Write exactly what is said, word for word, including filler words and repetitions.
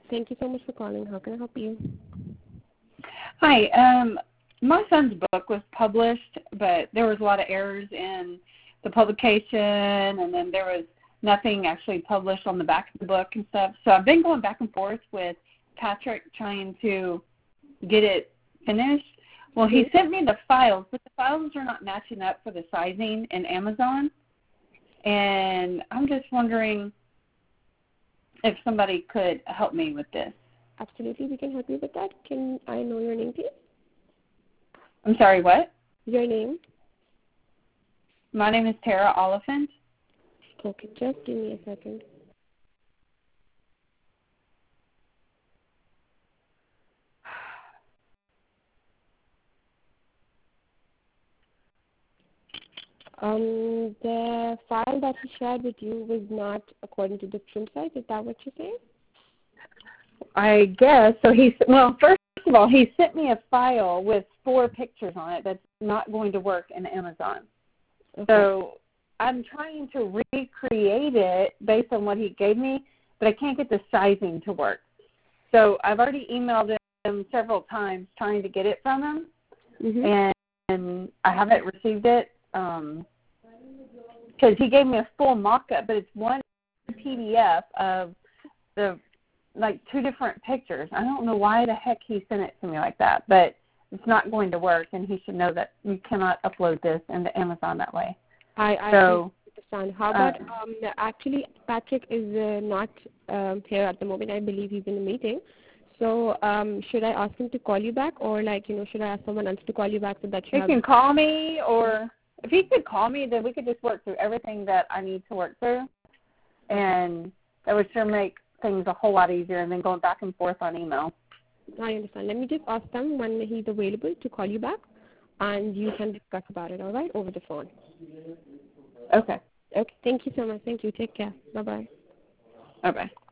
Thank you so much for calling. How can I help you? Hi. Um, my son's book was published, but there was a lot of errors in the publication, and then there was nothing actually published on the back of the book and stuff. So I've been going back and forth with Patrick trying to get it finished. Well, he sent me the files, but the files are not matching up for the sizing in Amazon. And I'm just wondering if somebody could help me with this. Absolutely, we can help you with that. Can I know your name, please? I'm sorry, what? Your name? My name is Tara Oliphant. Okay, just give me a second. Um, the file that he shared with you was not according to the trim size. Is that what you're saying? I guess. So he, well, first of all, he sent me a file with four pictures on it that's not going to work in Amazon. Okay. So I'm trying to recreate it based on what he gave me, but I can't get the sizing to work. So I've already emailed him several times trying to get it from him, mm-hmm. and, and I haven't received it because um, he gave me a full mock-up, but it's one P D F of the like two different pictures. I don't know why the heck he sent it to me like that, but it's not going to work, and he should know that you cannot upload this into Amazon that way. I, I so, understand. How about, uh, um, actually, Patrick is uh, not um, here at the moment. I believe he's in a meeting. So um, should I ask him to call you back, or, like, you know, should I ask someone else to call you back so that you he have... He can call me, or if he could call me, then we could just work through everything that I need to work through, and that would sure make things a whole lot easier than going back and forth on email. I understand. Let me just ask them when he's available to call you back, and you can discuss about it, all right, over the phone. Okay. Okay. Thank you so much. Thank you. Take care. Bye-bye. Bye-bye.